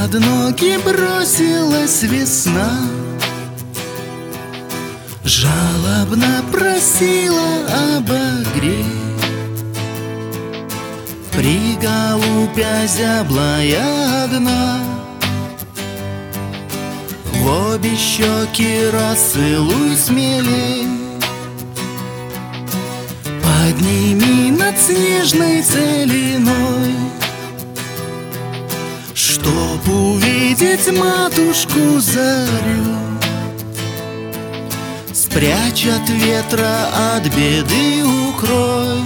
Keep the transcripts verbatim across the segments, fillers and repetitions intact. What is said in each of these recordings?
Под ноги бросилась весна, жалобно просила обогреть. При голубя зяблая огна, в обе щеки расцелуй смелей. Подними над снежной целиной, чтоб увидеть матушку зарю. Спрячь от ветра, от беды укрой.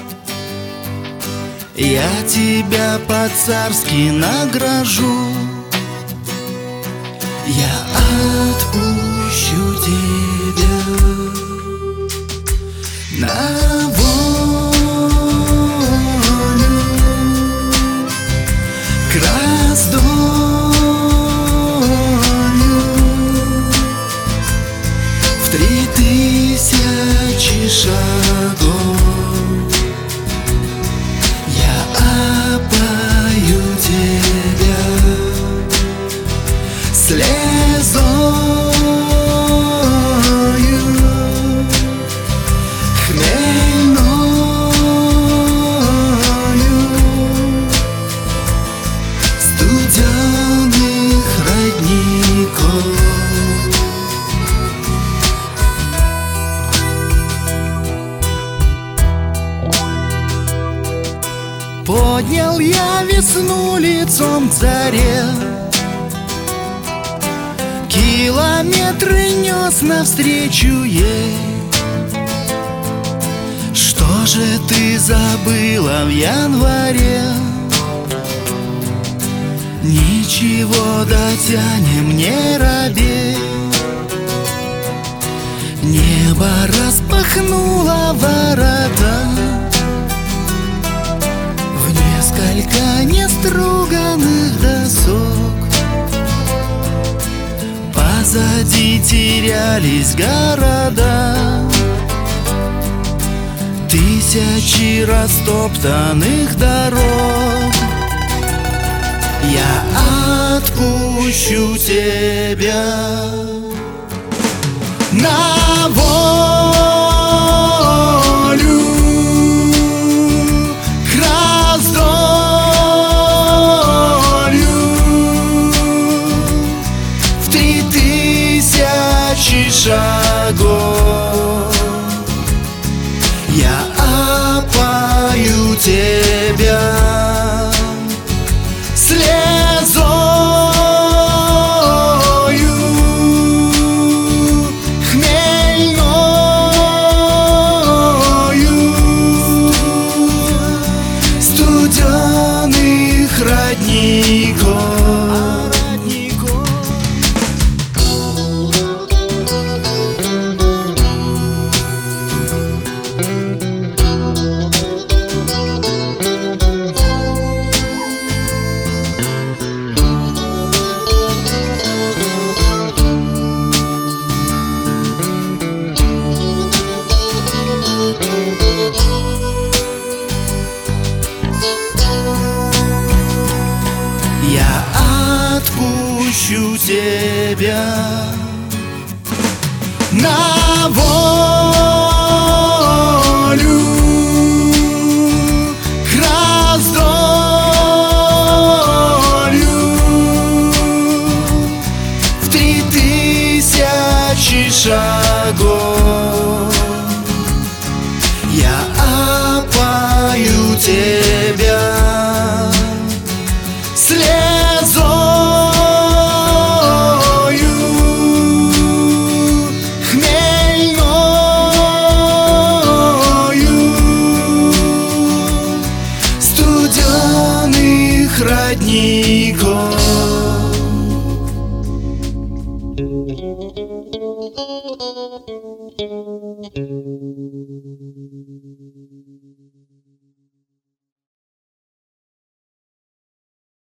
Я тебя по-царски награжу. Я отпущу тебя на волю к раздолью в три тысячи шагов. Я опою тебя слезою хмельною студеных родников. Поднял я весну лицом к заре, километры нес навстречу ей. Что же ты забыла в январе? Ничего, дотянем, не робей. Небо распахнуло ворота в несколько неструганных досок. Позади терялись города, тысячи растоптанных дорог. Я отпущу тебя на волю к раздолью в три тысячи шагов. Я опою тебя слезою хмельною студеных родников. Я отпущу тебя на волю к раздолью в три тысячи шагов. Я опою тебя слезою хмельною студеных родников.